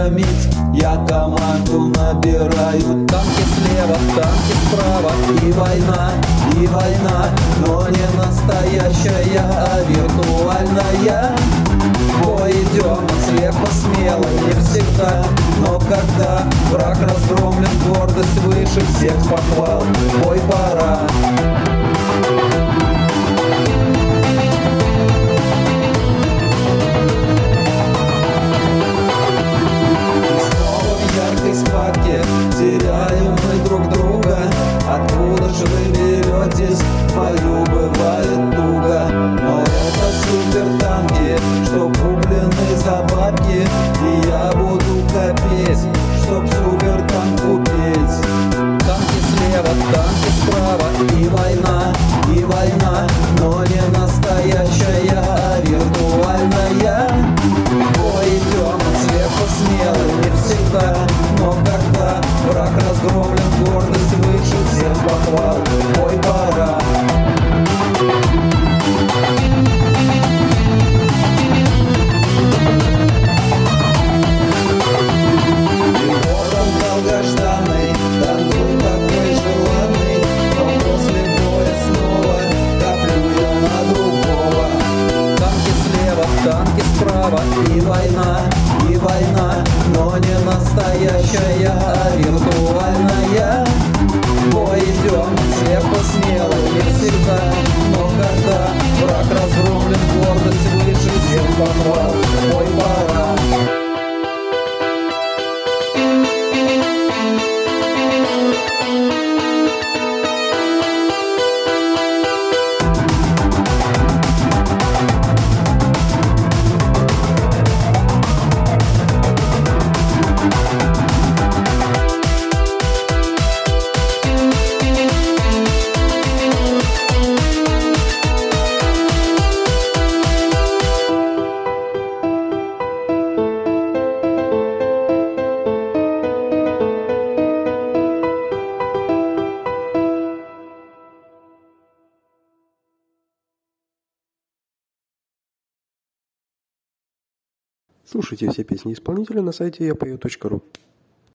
громить. Я команду набираю. Танки слева, танки справа. И война, но не настоящая, а виртуальная. В бой идем слепо, смело, не всегда. Но когда враг разгромлен, гордость выше всех похвал. В бой пора. Теряем мы друг друга. Откуда же вы беретесь? В бою бывает туго. Но это супертанки, что куплены за бабки. И я буду копить, чтоб супертанк купить. Танки слева, танки справа. И война, но не настоящая, а виртуальная. В бой идем слепо, смело, не всегда. Но когда враг разгромлен, гордость выше всех похвал. В бой пора. И вот он долгожданный, танцуй такой желанный. Но после боя снова коплю я на другого. Танки слева, танки справа. И война, но не настоящая, а виртуальная. В бой идем слепо, смело, не всегда. Но когда враг разгромлен, гордость выше всех похвал. В бой пора. Слушайте все песни исполнителя на сайте yapeo.ru.